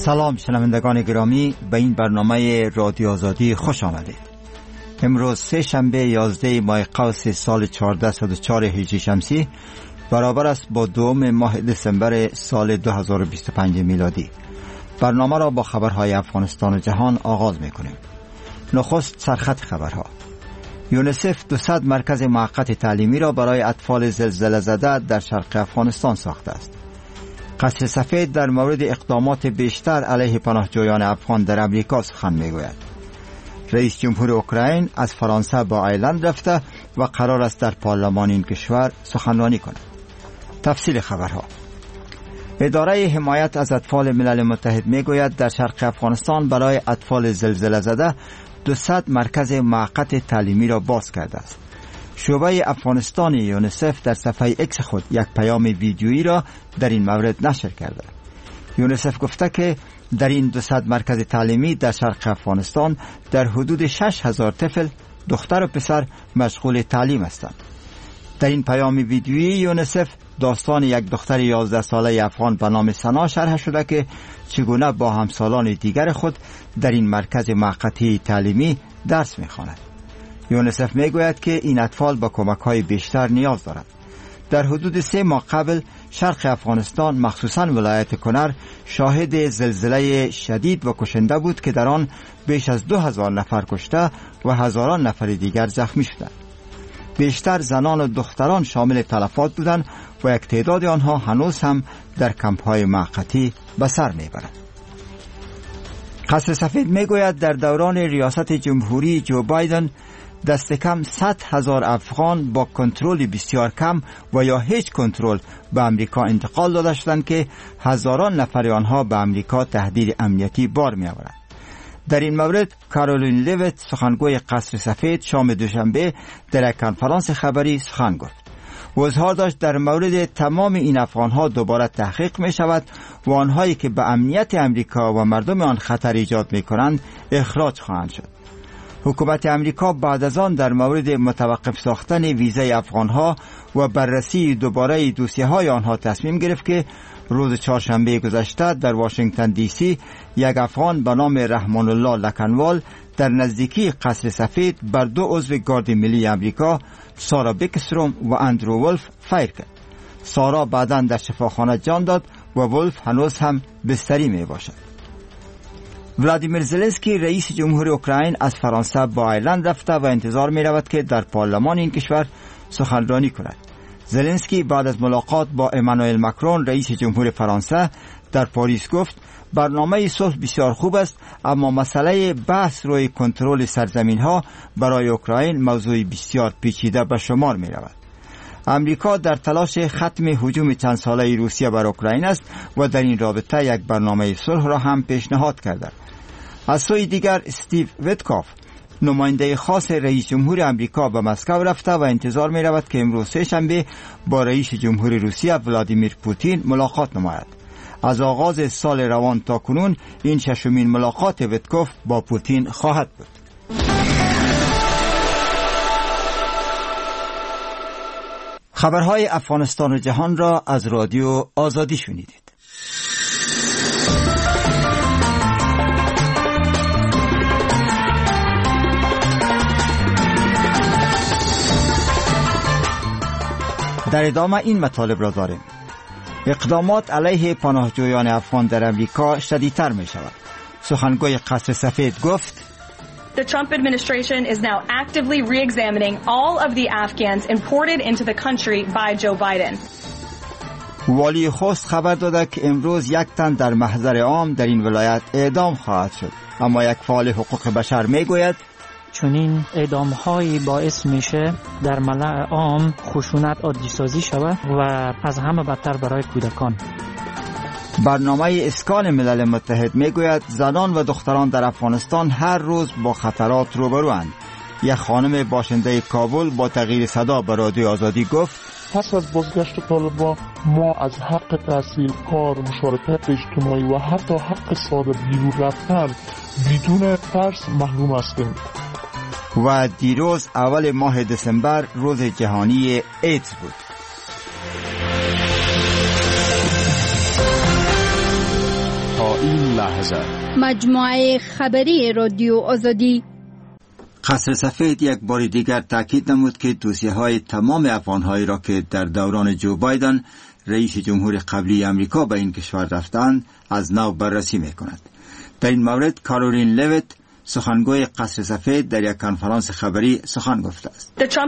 سلام شنوندگان گرامی، به این برنامه رادیو آزادی خوش آمدید. امروز سه شنبه 11 ماه قوس سال 1404 هجری شمسی برابر است با 2 ماه دسامبر سال 2025 میلادی. برنامه را با خبرهای افغانستان و جهان آغاز می‌کنیم. نخست سرخط خبرها. یونیسف 200 مرکز موقت تعلیمی را برای اطفال زلزله زده در شرق افغانستان ساخته است. قصر سفید در مورد اقدامات بیشتر علیه پناهجویان افغان در امریکا سخن میگوید. رئیس جمهور اوکراین از فرانسه با ایرلند رفته و قرار است در پارلمان این کشور سخنرانی کند. تفصیل خبرها. اداره حمایت از اطفال ملل متحد میگوید در شرق افغانستان برای اطفال زلزله زده 200 مرکز موقت تعلیمی را باز کرده است. شعبه افغانستان یونیسف در صفحه اکس خود یک پیام ویدیویی را در این مورد نشر کرده. یونیسف گفته که در این 200 مرکز تعلیمی در شرق افغانستان در حدود 6000 طفل دختر و پسر مشغول تعلیم هستند. در این پیام ویدیویی یونیسف داستان یک دختر 11 ساله افغان به نام سنا شرح شده که چگونه با همسالان دیگر خود در این مرکز موقتی تعلیمی درس می‌خواند. یونیسف میگوید که این اطفال با کمک‌های بیشتر نیاز دارند. در حدود 3 ماه قبل شرق افغانستان مخصوصاً ولایت کنر شاهد زلزله شدید و کشنده بود که در آن بیش از 2000 نفر کشته و هزاران نفر دیگر زخمی شدند. بیشتر زنان و دختران شامل تلفات بودند و یک تعداد آنها هنوز هم در کمپ‌های موقتی به سر میبرند. قصر سفید میگوید در دوران ریاست جمهوری جو بایدن دست کم 100,000 افغان با کنترل بسیار کم و یا هیچ کنترل به امریکا انتقال داده شدند که هزاران نفر آنها به امریکا تهدید امنیتی بار می آورند. در این مورد کارولین لیویت سخنگوی قصر سفید شام دوشنبه در یک کنفرانس خبری سخن گفت و اظهار داشت در مورد تمام این افغانها دوباره تحقیق می شود و آنهایی که به امنیت امریکا و مردم آن خطر ایجاد می کنند اخراج خواهند شد. حکومت امریکا بعد از آن در مورد متوقف ساختن ویزای افغانها و بررسی دوباره دوسیه‌های آنها تصمیم گرفت که روز چهارشنبه گذشته در واشنگتن دی سی یک افغان به نام رحمان الله لکنوال در نزدیکی قصر سفید بر 2 عضو گارد ملی امریکا سارا بیکستروم و اندرو ولف فایر کرد. سارا بعداً در شفاخانه جان داد و ولف هنوز هم بستری می باشد. ولادیمیر زلنسکی رئیس جمهور اوکراین از فرانسه با ایرلند رفته و انتظار می رود که در پارلمان این کشور سخنرانی کند. زلنسکی بعد از ملاقات با امانوئل ماکرون رئیس جمهور فرانسه در پاریس گفت برنامه صلح بسیار خوب است، اما مسئله بحث روی کنترل سرزمین ها برای اوکراین موضوع بسیار پیچیده به شمار می رود. امریکا در تلاش ختم هجوم چند ساله روسیه بر اوکراین است و در این رابطه یک برنامه صلح را هم پیشنهاد کرده. از سوی دیگر استیو ویتکاف نماینده خاص رئیس جمهور امریکا به مسکو رفته و انتظار می رود که امروز سه شنبه با رئیس جمهور روسیه ولادیمیر پوتین ملاقات نماید. از آغاز سال روان تا کنون این 6مین ملاقات ویتکاف با پوتین خواهد بود. خبرهای افغانستان و جهان را از رادیو آزادی شنیدید. در ادامه این مطالب را داریم. اقدامات علیه پناهجویان افغان در امریکا شدیدتر می شود. سخنگوی قصر سفید گفت The Trump administration is now actively re-examining all of the Afghans imported into the country by Joe Biden. والی خوست خبر داده که امروز یک تن در محضر عام در این ولایت اعدام خواهد شد، اما یک فعال حقوق بشر میگوید چنین اعدام‌هایی باعث میشه در ملأ عام خشونت عادی سازی شود و از همه بدتر برای کودکان. برنامه اسکان ملل متحد میگوید زنان و دختران در افغانستان هر روز با خطرات روبروند. یک خانم باشنده کابل با تغییر صدا به رادیو آزادی گفت پس از بازگشت طالبان ما از حق تحصیل، کار، مشارکت اجتماعی و حتی حق ساده بیرون رفتن بدون ترس محروم هستیم. و دیروز اول ماه دسامبر روز جهانی ایدز بود. تا این لحظه مجموعه خبری رادیو آزادی. قصر سفید یک بار دیگر تاکید نمود که دوسیه‌های تمام افغان‌هایی را که در دوران جو بایدن رئیس جمهور قبلی امریکا به این کشور رفتند از نو بررسی می‌کند. در این مورد کارولین لویت سخنگوی قصر سفید در یک کنفرانس خبری سخن گفته است.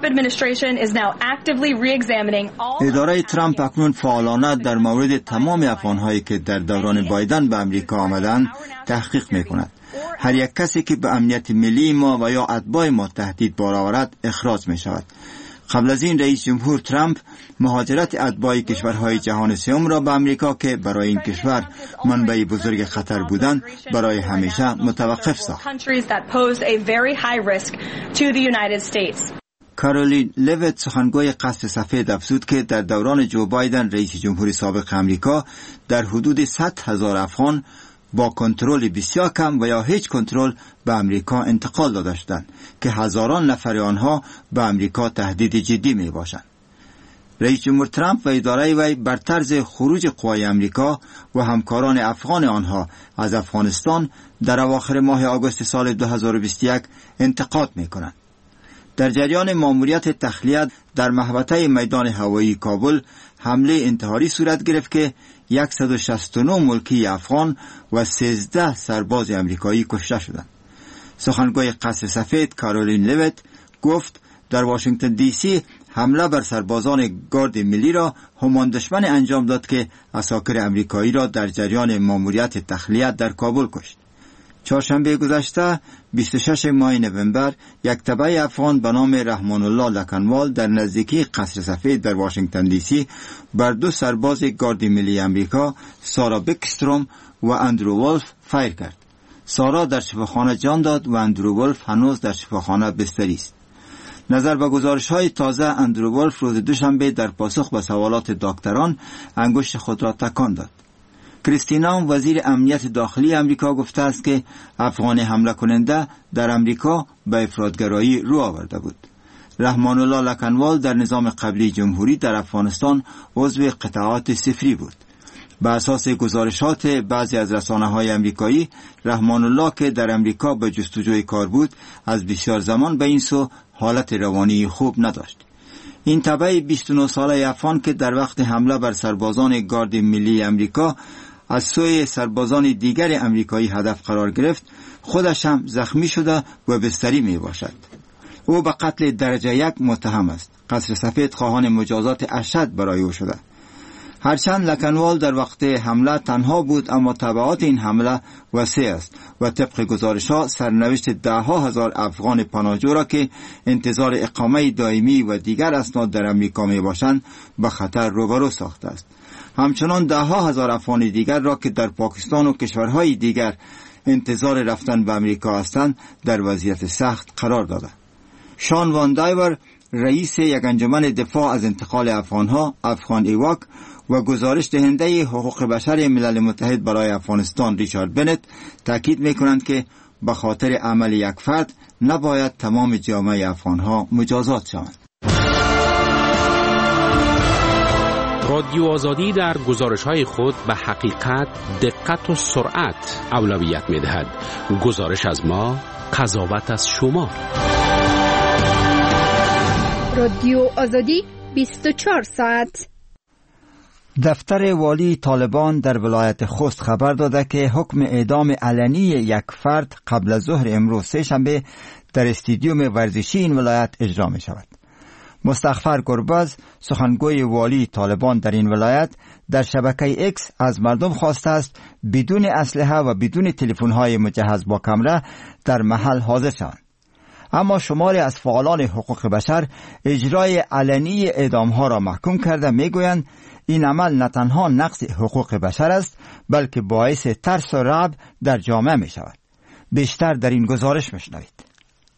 اداره ترامپ اکنون فعالانه در مورد تمام افغان‌هایی که در دوران بایدن به امریکا آمدند تحقیق می‌کند. هر یک کسی که به امنیت ملی ما و یا اتباع ما تهدید بارآورد اخراج می‌شود. قبل از این رئیس جمهور ترامپ مهاجرت اتباع کشورهای جهان سوم را به امریکا که برای این کشور منبع بزرگ خطر بودند برای همیشه متوقف ساخت. کارولین لویت سخنگوی قصر سفید افزود که در دوران جو بایدن رئیس جمهور سابق امریکا در حدود 100,000 افغان با کنترل بسیار کم و یا هیچ کنترل به امریکا انتقال داده شدند که هزاران نفر آنها به امریکا تهدید جدی می باشند. رئیس جمهور ترامپ و اداره وی بر طرز خروج قوای امریکا و همکاران افغان آنها از افغانستان در اواخر ماه آگوست سال 2021 انتقاد می کنند. در جریان ماموریت تخلیه در محوطه میدان هوایی کابل حمله انتحاری صورت گرفت که 169 ملکی افغان و 13 سرباز امریکایی کشته شدند. سخنگوی قصر سفید کارولین لویت گفت در واشنگتن دی سی حمله بر سربازان گارد ملی را همان دشمن انجام داد که عساکر امریکایی را در جریان ماموریت تخلیه در کابل کشت. چهارشنبه گذشته 26 ماه نوامبر یک تبع افغان به نام رحمان الله لکنوال در نزدیکی قصر سفید در واشنگتن دی سی بر 2 سرباز گارد ملی امریکا سارا بکستروم و اندرو ولف فایر کرد. سارا در شفاخانه جان داد و اندرو ولف هنوز در شفاخانه بستری است. نظر به گزارش‌های تازه اندرو ولف روز دوشنبه در پاسخ به سوالات دکتران انگشت خود را تکان داد. کریستینا وزیر امنیت داخلی امریکا گفته است که افغان حمله کننده در امریکا به افراطگرایی رو آورده بود. رحمان الله لکنوال در نظام قبلی جمهوری در افغانستان عضو قطاعات صفری بود. بر اساس گزارشات بعضی از رسانه‌های امریکایی، رحمان الله که در امریکا به جستجوی کار بود از بسیار زمان به این سو حالت روانی خوب نداشت. این تبع 29 ساله افغان که در وقت حمله بر سربازان گارد ملی امریکا از سوی سربازان دیگر امریکایی هدف قرار گرفت، خودش هم زخمی شده و بستری می باشد. او به قتل درجه 1 متهم است. قصر سفید خواهان مجازات اشد برای او شده. هرچند لکنوال در وقت حمله تنها بود، اما تبعات این حمله وسیع است و طبق گزارش‌ها سرنوشت 10,000 افغان پناهجو را که انتظار اقامه دائمی و دیگر اسناد در امریکا می باشند به خطر روبرو ساخته است. همچنان 10,000 افغان دیگر را که در پاکستان و کشورهای دیگر انتظار رفتن به امریکا هستند در وضعیت سخت قرار داده. شان وان دایور رئیس یک انجمن دفاع از انتقال افغانها افغان ایواک و گزارش دهنده حقوق بشر ملل متحد برای افغانستان ریچارد بنت تاکید می‌کنند که به خاطر عمل یک فرد نباید تمام جامعه افغانها مجازات شوند. رادیو آزادی در گزارش‌های خود به حقیقت، دقت و سرعت اولویت می‌دهد. گزارش از ما، قضاوت از شما. رادیو آزادی 24 ساعت. دفتر والی طالبان در ولایت خوست خبر داده که حکم اعدام علنی یک فرد قبل از ظهر امروز سه‌شنبه در استادیوم ورزشی این ولایت اجرا می شود. مستغفر گربز سخنگوی والی طالبان در این ولایت در شبکه اکس از مردم خواسته است بدون اسلحه و بدون تلفن‌های مجهز با کامرا در محل حاضر شوند. اما شماری از فعالان حقوق بشر اجرای علنی اعدام‌ها را محکوم کرده می‌گویند این عمل نه تنها نقض حقوق بشر است بلکه باعث ترس و رعب در جامعه می‌شود. بیشتر در این گزارش می‌شنوید.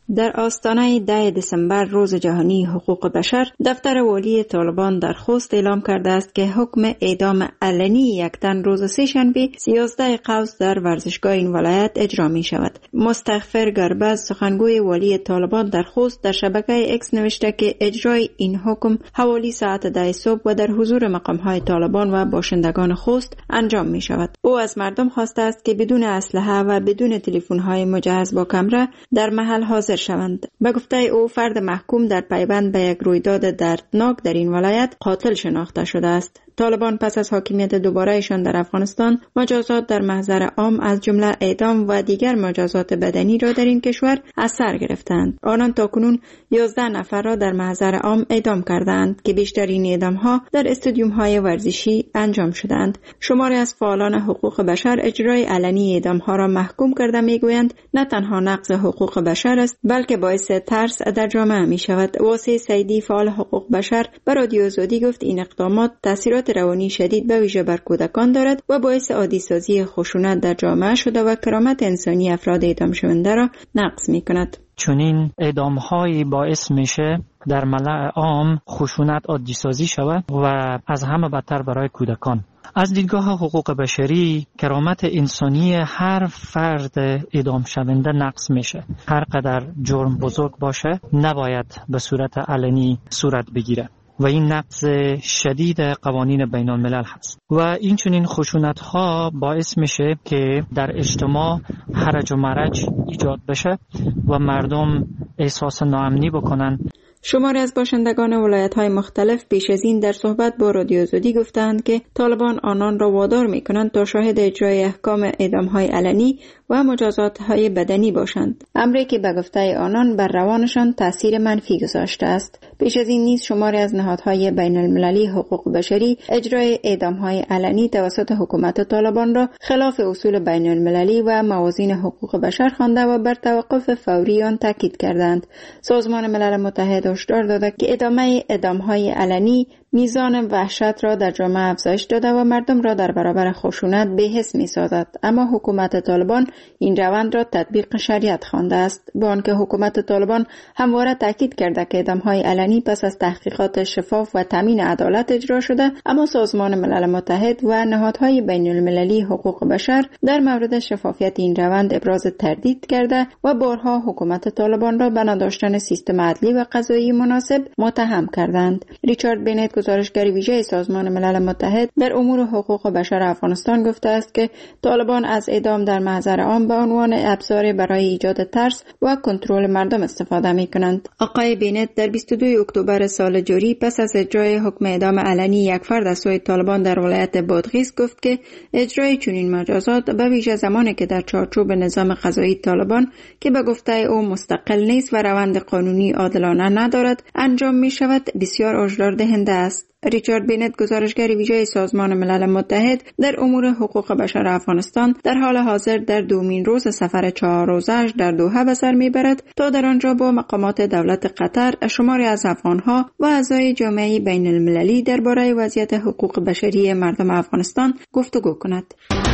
در آستانه 10 دسامبر روز جهانی حقوق بشر، دفتر والی طالبان در خوست اعلام کرده است که حکم اعدام علنی یک تن روز سه‌شنبه 13 قوس در ورزشگاه این ولایت اجرا می شود. مستغفر گربز، سخنگوی والی طالبان در خوست، در شبکه اکس نوشته که اجرای این حکم حوالی ساعت 10 صبح و در حضور مقام‌های طالبان و باشندگان خوست انجام می شود. او از مردم خواسته است که بدون اسلحه و بدون تلفن‌های مجهز با کامera در محل حاضر شوند. به گفته او، فرد محکوم در پیوند به یک رویداد دردناک در این ولایت قاتل شناخته شده است. طالبان پس از حاکمیت دوبارهشان در افغانستان مجازات در محضر عام از جمله اعدام و دیگر مجازات بدنی را در این کشور از سر گرفتند. آنان تاکنون 11 نفر را در محضر عام اعدام کردند که بیشترین اعدام‌ها در استادیوم‌های ورزشی انجام شدند. شماری از فعالان حقوق بشر اجرای علنی اعدام‌ها را محکوم کرده می‌گویند نه تنها نقض حقوق بشر است بلکه باعث ترس در جامعه می‌شود. واسع سیدی، فعال حقوق بشر، به رادیو آزادی گفت این اقدامات تاثیرات روانی شدید به ویژه بر کودکان دارد و باعث عادی سازی خشونت در جامعه شده و کرامت انسانی افراد اعدام شونده را نقض می‌کند. چنین اعدام‌هایی باعث میشه در ملأ عام خشونت عادی سازی شود و از همه بدتر برای کودکان. از دیدگاه حقوق بشری، کرامت انسانی هر فرد اعدام شونده نقض میشه. هر قدر جرم بزرگ باشه نباید به صورت علنی صورت بگیره و این نقض شدید قوانین بین الملل هست و این چنین خشونت ها باعث میشه که در اجتماع هرج و مرج ایجاد بشه و مردم احساس ناامنی بکنن. شماری از باشندگان ولایت‌های مختلف پیش از این در صحبت با رادیو آزادی گفتند که طالبان آنان را وادار می‌کنند تا شاهد اجرای احکام اعدام‌های علنی و مجازات‌های بدنی باشند، امری که به گفته آنان بر روانشان تأثیر منفی گذاشته است. پیش از این نیز شماری از نهادهای بین المللی حقوق بشری اجرای اعدام‌های علنی توسط حکومت طالبان را خلاف اصول بین المللی و موازین حقوق بشر خوانده و بر توقف فوری آن تاکید کردند. سازمان ملل متحد هشدار داده که ادامه اعدام‌های علنی میزان وحشت را در جامعه افزایش داده و مردم را در برابر خشونت بی‌حس می‌سازد، اما حکومت طالبان این روند را تطبیق شریعت خوانده است. با آنکه حکومت طالبان همواره تاکید کرده که اعدام‌های علنی پس از تحقیقات شفاف و تامین عدالت اجرا شده، اما سازمان ملل متحد و نهادهای بین المللی حقوق بشر در مورد شفافیت این روند ابراز تردید کرده و بارها حکومت طالبان را به نداشتن سیستم عدلی و قضایی مناسب متهم کردند. ریچارد بنت، گزارشگر ویژه سازمان ملل متحد در امور حقوق بشر افغانستان، گفته است که طالبان از اعدام در محضر عام به عنوان ابزار برای ایجاد ترس و کنترل مردم استفاده می‌کنند. آقای بنت در 22 اکتبر سال جاری پس از اجرای حکم اعدام علنی یک فرد از سوی طالبان در ولایت بادغیس گفت که اجرای چنین مجازات به ویژه زمانی که در چارچوب نظام قضایی طالبان که به گفته او مستقل نیست و روند قانونی عادلانه ندارد انجام می‌شود بسیار آزاردهنده است. ریچارد بنت، گزارشگر ویژه سازمان ملل متحد در امور حقوق بشر افغانستان، در حال حاضر در دومین روز سفر 4 روزه‌اش در دوحه به سر میبرد تا در آنجا با مقامات دولت قطر، شماری از افغانها و اعضای جامعه بین المللی درباره وضعیت حقوق بشری مردم افغانستان گفتگو کند.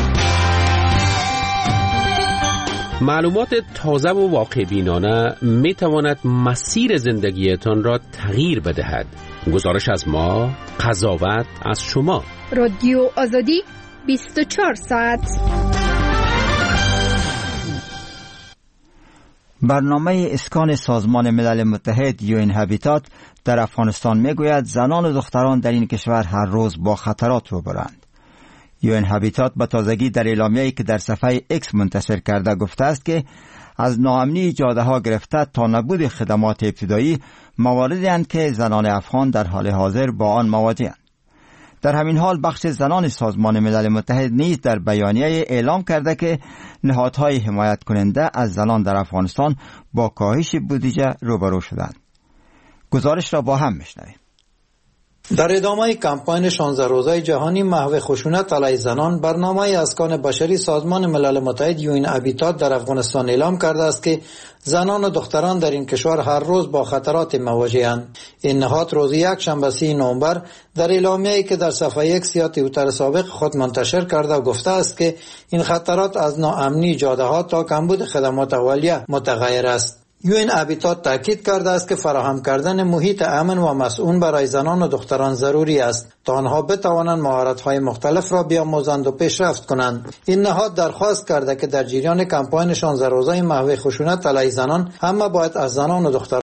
معلومات تازه و واقع بینانه می تواند مسیر زندگیتان را تغییر بدهد. گزارش از ما، قضاوت از شما. رادیو آزادی 24 ساعت. برنامه اسکان سازمان ملل متحد یوئن هابیتات در افغانستان میگوید زنان و دختران در این کشور هر روز با خطرات روبروند. یوئن هابیتات به تازگی در اعلامیه‌ای که در صفحه اکس منتشر کرده گفته است که از ناامنی جاده‌ها گرفته تا نبود خدمات ابتدایی مواردی اند که زنان افغان در حال حاضر با آن مواجه‌اند. در همین حال بخش زنان سازمان ملل متحد نیز در بیانیه اعلام کرده که نهادهای حمایت کننده از زنان در افغانستان با کاهش بودجه روبرو شدند. گزارش را با هم میشنویم. در ادامه کمپاین 16 روزه جهانی محو خشونت علیه زنان، برنامه اسکان بشری سازمان ملل متحد یوئن هابیتات در افغانستان اعلام کرده است که زنان و دختران در این کشور هر روز با خطرات مواجه‌اند. این نهاد روز یکشنبه 30 نوامبر در اعلامیه‌ای که در صفحه اکس یا توییتر سابق خود منتشر کرده گفته است که این خطرات از ناامنی جاده‌ها تا کمبود خدمات اولیه متغیر است. یوین هابیتات تاکید کرده است که فراهم کردن محیط امن و مسئول برای زنان و دختران ضروری است تا آنها بتوانند مهارت‌های مختلف را بیاموزند و پیشرفت کنند. این نهاد درخواست کرده که در جریان کمپاین 16 روزه محو خشونت علیه زنان همه باید از زنان و دختران